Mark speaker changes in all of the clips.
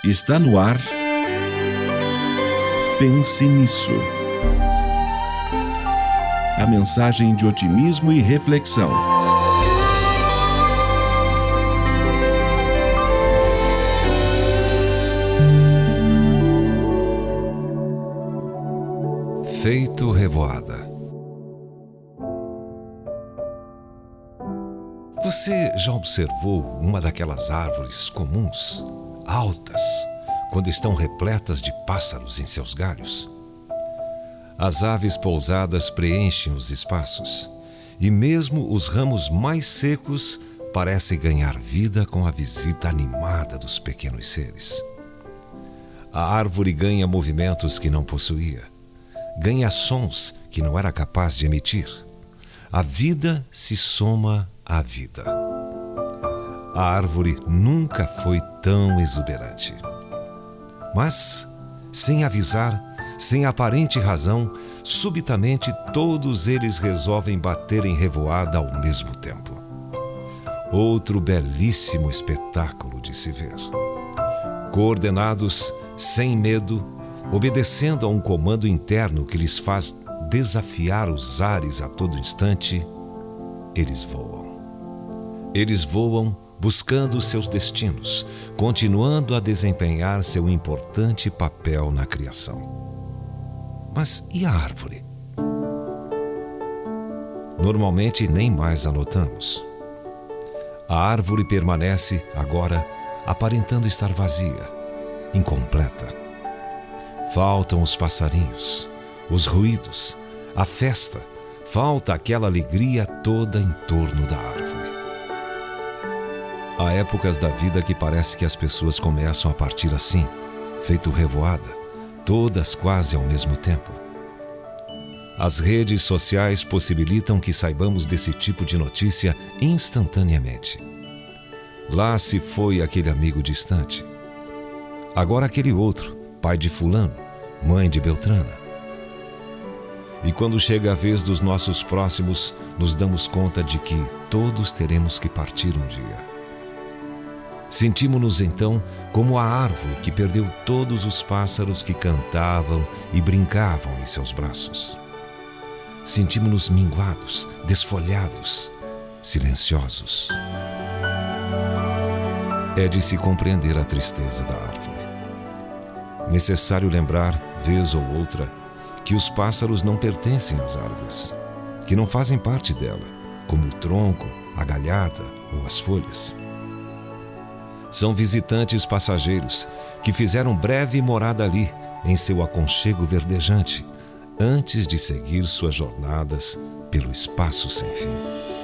Speaker 1: Está no ar. Pense nisso. A mensagem de otimismo e reflexão.
Speaker 2: Feito revoada. Você já observou uma daquelas árvores comuns, altas, quando estão repletas de pássaros em seus galhos? As aves pousadas preenchem os espaços, e mesmo os ramos mais secos parecem ganhar vida com a visita animada dos pequenos seres. A árvore ganha movimentos que não possuía, ganha sons que não era capaz de emitir. A vida se soma à vida. A árvore nunca foi tão exuberante. Mas, sem avisar, sem aparente razão, subitamente todos eles resolvem bater em revoada ao mesmo tempo. Outro belíssimo espetáculo de se ver. Coordenados, sem medo, obedecendo a um comando interno que lhes faz desafiar os ares a todo instante, eles voam. Eles voam buscando seus destinos, continuando a desempenhar seu importante papel na criação. Mas e a árvore? Normalmente nem mais a notamos. A árvore permanece, agora, aparentando estar vazia, incompleta. Faltam os passarinhos, os ruídos, a festa, falta aquela alegria toda em torno da árvore. Há épocas da vida que parece que as pessoas começam a partir assim, feito revoada, todas quase ao mesmo tempo. As redes sociais possibilitam que saibamos desse tipo de notícia instantaneamente. Lá se foi aquele amigo distante. Agora aquele outro, pai de fulano, mãe de Beltrana. E quando chega a vez dos nossos próximos, nos damos conta de que todos teremos que partir um dia. Sentimos-nos então como a árvore que perdeu todos os pássaros que cantavam e brincavam em seus braços. Sentimos-nos minguados, desfolhados, silenciosos. É de se compreender a tristeza da árvore. Necessário lembrar, vez ou outra, que os pássaros não pertencem às árvores, que não fazem parte dela, como o tronco, a galhada ou as folhas. São visitantes passageiros que fizeram breve morada ali, em seu aconchego verdejante, antes de seguir suas jornadas pelo espaço sem fim.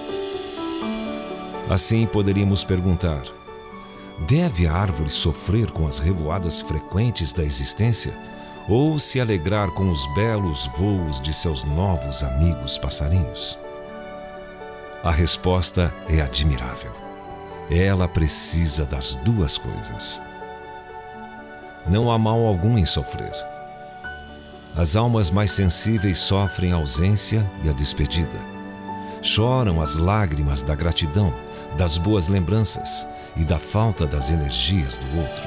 Speaker 2: Assim poderíamos perguntar: deve a árvore sofrer com as revoadas frequentes da existência ou se alegrar com os belos voos de seus novos amigos passarinhos? A resposta é admirável. Ela precisa das duas coisas. Não há mal algum em sofrer. As almas mais sensíveis sofrem a ausência e a despedida. Choram as lágrimas da gratidão, das boas lembranças e da falta das energias do outro.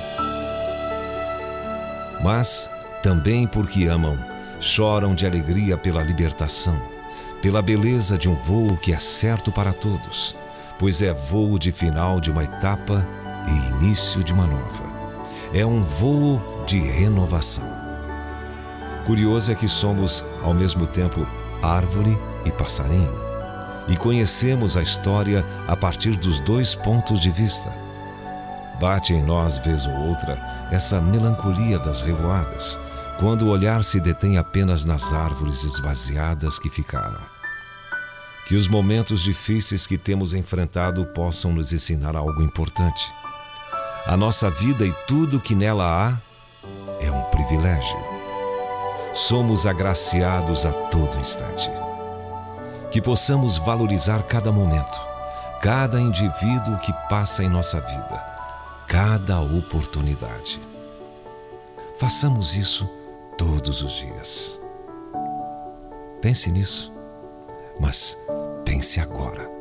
Speaker 2: Mas, também porque amam, choram de alegria pela libertação, pela beleza de um voo que é certo para todos, pois é voo de final de uma etapa e início de uma nova. É um voo de renovação. Curioso é que somos, ao mesmo tempo, árvore e passarinho, e conhecemos a história a partir dos dois pontos de vista. Bate em nós, vez ou outra, essa melancolia das revoadas, quando o olhar se detém apenas nas árvores esvaziadas que ficaram. Que os momentos difíceis que temos enfrentado possam nos ensinar algo importante. A nossa vida e tudo que nela há é um privilégio. Somos agraciados a todo instante. Que possamos valorizar cada momento, cada indivíduo que passa em nossa vida, cada oportunidade. Façamos isso todos os dias. Pense nisso, mas pense agora.